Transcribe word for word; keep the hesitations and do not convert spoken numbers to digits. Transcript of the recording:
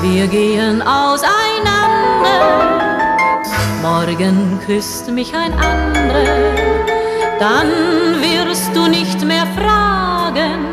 wir gehen auseinander. Morgen küsst mich ein anderer, dann wirst du nicht mehr fragen,